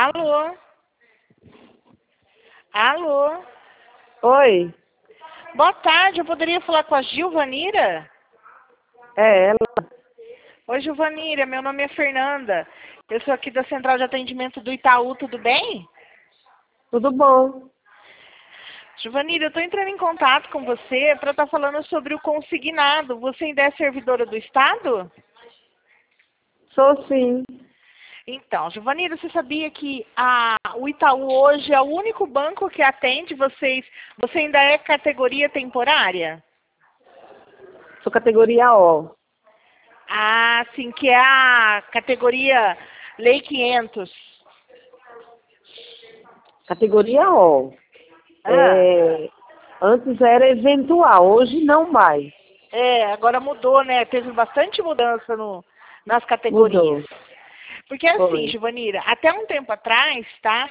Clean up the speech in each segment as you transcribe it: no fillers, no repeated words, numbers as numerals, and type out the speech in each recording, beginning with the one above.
Alô? Alô? Oi, Boa tarde, eu poderia falar com a Gilvanira? é ela. Oi, Gilvanira, meu nome é Fernanda. Eu sou aqui da Central de Atendimento do Itaú, tudo bem? Tudo bom? Gilvanira, eu estou entrando em contato com você para estar falando sobre o consignado. Você ainda é servidora do Estado? Sou sim. Então, Giovanira, você sabia que o Itaú hoje é o único banco que atende vocês? Você ainda é categoria temporária? Sou categoria O. Ah, sim, que é a categoria Lei 500. Categoria O. Ah, Antes era eventual, hoje não mais. agora mudou, né? Teve bastante mudança nas categorias. Mudou. Porque assim, Foi. Giovanira, até um tempo atrás, tá?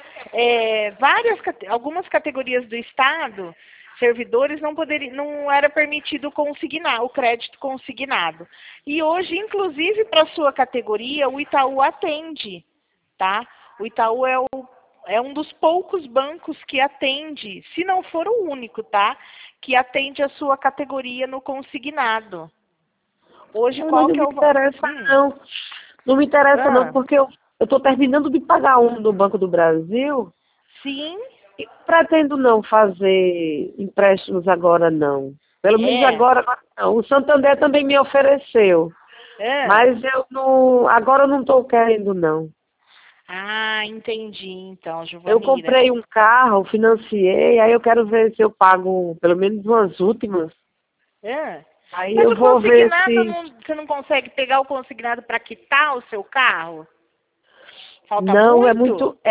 Algumas categorias do Estado, servidores não era permitido consignar, o crédito consignado. E hoje, inclusive para sua categoria, o Itaú atende, tá? O Itaú é um dos poucos bancos que atende, se não for o único, tá? Que atende a sua categoria no consignado. Hoje, Mas qual não que é me o... interessa não. Não me interessa não, Ah, porque eu estou terminando de pagar um do Banco do Brasil sim, e pretendo não fazer empréstimos agora não. Pelo menos é. agora não. O Santander também me ofereceu, É. mas eu não, agora eu não estou querendo não. Ah, entendi então, Eu Giovanira. comprei um carro, financiei, aí eu quero ver se eu pago pelo menos umas últimas. É. Aí Mas eu o vou ver consignado, se. você não consegue pegar o consignado para quitar o seu carro? Falta Não, é muito? muito.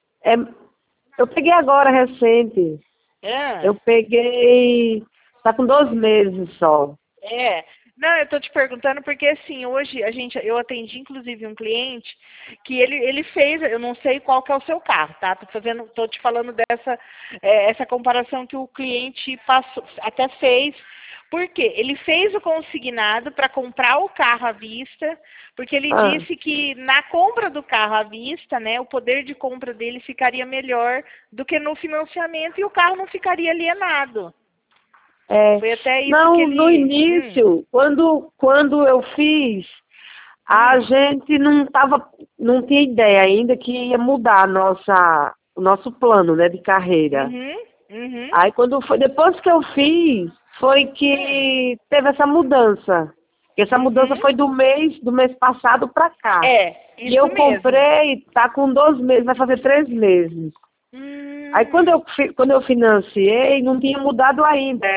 Eu peguei agora recente. É. Eu peguei. Tá com 2 meses só. É. Não, eu tô te perguntando porque assim, hoje eu atendi inclusive um cliente que ele fez, eu não sei qual que é o seu carro, tá? Tô te falando essa comparação que o cliente passou, até fez. Por quê? Ele fez o consignado para comprar o carro à vista, porque ele Ah, disse que na compra do carro à vista, né, o poder de compra dele ficaria melhor do que no financiamento e o carro não ficaria alienado. é. Foi até isso que Não, no ele. início, quando eu fiz, a Hum. gente não tinha ideia ainda que ia mudar o nosso plano, né, de carreira. Uhum, uhum. Aí quando foi, depois que eu fiz, foi Hum, que teve essa mudança. E essa mudança uhum. foi do mês passado para cá. É, E isso eu mesmo. comprei, tá com 2 meses, vai fazer 3 meses. Aí Hum, quando eu financiei, não tinha mudado ainda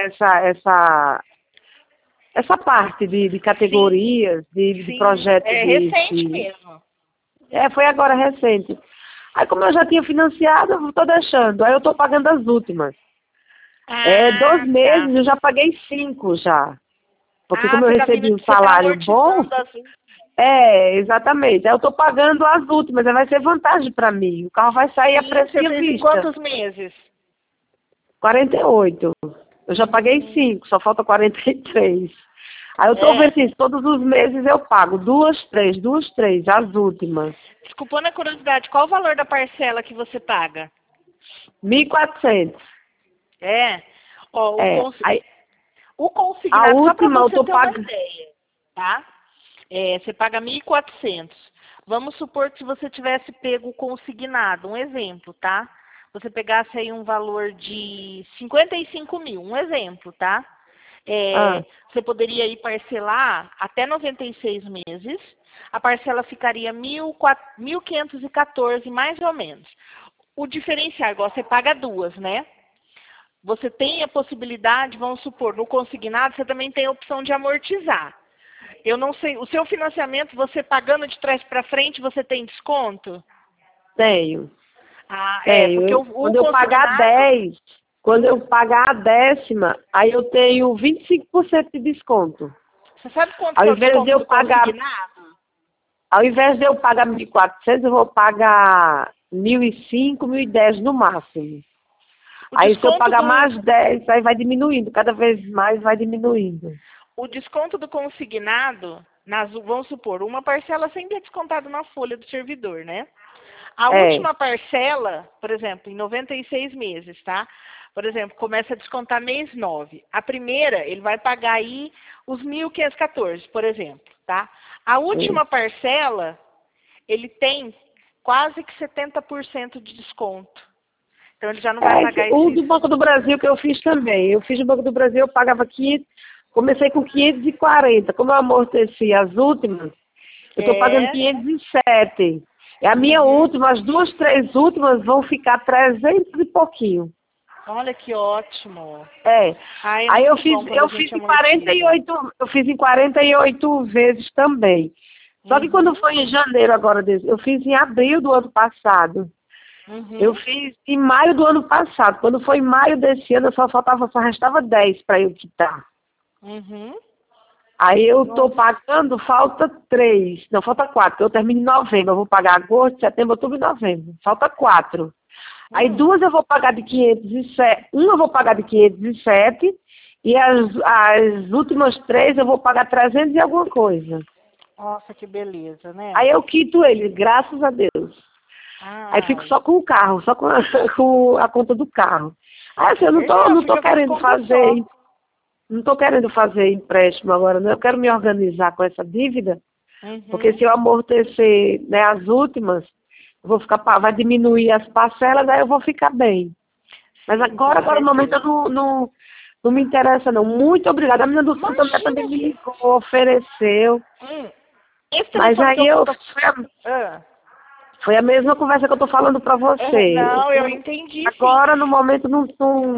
essa parte de sim, categorias, de sim. projeto É recente mesmo. foi agora recente. Aí como eu já tinha financiado, eu estou deixando. Aí eu estou pagando as últimas. Dois Ah, tá. meses eu já paguei 5 já. Porque Ah, como eu recebi um você tá salário bom, amortizando as. exatamente. Aí eu estou pagando as últimas, aí vai ser vantagem para mim. O carro vai sair a Sim, preço você de fez em vista. quantos meses? 48. Eu já paguei Hum, 5, só falta 43. Aí eu estou vendo é. assim, todos os meses eu pago duas, três, as últimas. Desculpando a curiosidade, qual o valor da parcela que você paga? 1.400. É. Ó, Aí, o a consignado, só para última eu você estou ter uma pagando. ideia, tá? Você paga 1.400. Vamos supor que se você tivesse pego o consignado, um exemplo, tá? Você pegasse aí um valor de 55 mil, um exemplo, tá? Ah, Você poderia ir parcelar até 96 meses, a parcela ficaria 1.514, mais ou menos. O diferencial, igual você paga duas, né? Você tem a possibilidade, vamos supor, no consignado, você também tem a opção de amortizar. Eu não sei, o seu financiamento, você pagando de trás para frente, você tem desconto? tenho, Ah, tenho. porque o Quando eu pagar consignado. 10, quando eu pagar a 10ª, aí eu tenho 25% de desconto. Você sabe quanto Ao que é o invés de desconto eu do pagar, consignado? ao invés de eu pagar 1.400, eu vou pagar 1.005, 1.010 no máximo. O Aí se eu desconto pagar do, mais 10, aí vai diminuindo, cada vez mais vai diminuindo. o desconto do consignado, vamos supor, uma parcela sempre é descontada na folha do servidor, né? A É. última parcela, por exemplo, em 96 meses, tá? Por exemplo, começa a descontar mês 9. A primeira, ele vai pagar aí os 1.514, por exemplo, tá? A última parcela, ele tem quase que 70% de desconto. Então, ele já não vai pagar O esses... do Banco do Brasil que eu fiz também. Eu fiz no Banco do Brasil, eu pagava 500, comecei com 540. Como eu amorteci as últimas, eu estou pagando 507. E a minha última, as 2, 3 últimas vão ficar 300 e pouquinho. Olha que ótimo. É. Ai, Aí eu muito fiz, bom quando eu a fiz gente em amortiza. 48, eu fiz em 48 vezes também. Só que quando foi em janeiro agora, eu fiz em abril do ano passado. Eu fiz em maio do ano passado. Quando foi em maio desse ano, só restava 10 para eu quitar. Aí eu estou pagando, falta 3. Não, falta 4, porque eu termino em novembro. Eu vou pagar agosto, setembro, outubro e novembro. Falta 4. Aí 2 eu vou pagar de 507. Uma eu vou pagar de 507. E as últimas 3 eu vou pagar 300 e alguma coisa. Nossa, que beleza, né? Aí eu quito ele, graças a Deus. Aí fico só com o carro, só com a conta do carro. Aí assim, eu não tô querendo fazer, não tô querendo fazer empréstimo agora, não. Eu quero me organizar com essa dívida, porque se eu amortecer, né, as últimas, eu vou ficar, vai diminuir as parcelas, aí eu vou ficar bem. Mas agora no momento eu não me interessa não. Muito obrigada. A menina do Santander também me ligou, ofereceu. Mas aí foi a mesma conversa que eu tô falando pra você. Não, eu entendi. Agora, no momento, não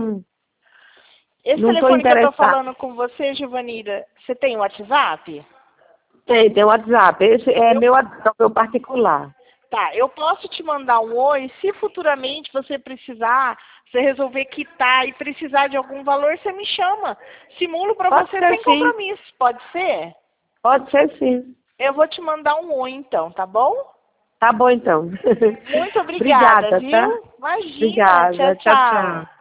Esse tô telefone que eu tô interessada. falando com você, Giovanira, você tem WhatsApp? Tem WhatsApp. Esse é meu particular. Tá, eu posso te mandar um oi, se futuramente você precisar, você resolver quitar e precisar de algum valor, você me chama. Simulo pra você sem compromisso, pode ser? Pode ser sim. Eu vou te mandar um oi então, tá bom? Tá bom então. Muito obrigada, viu? Tá? Imagina. Obrigada. Tchau, tchau.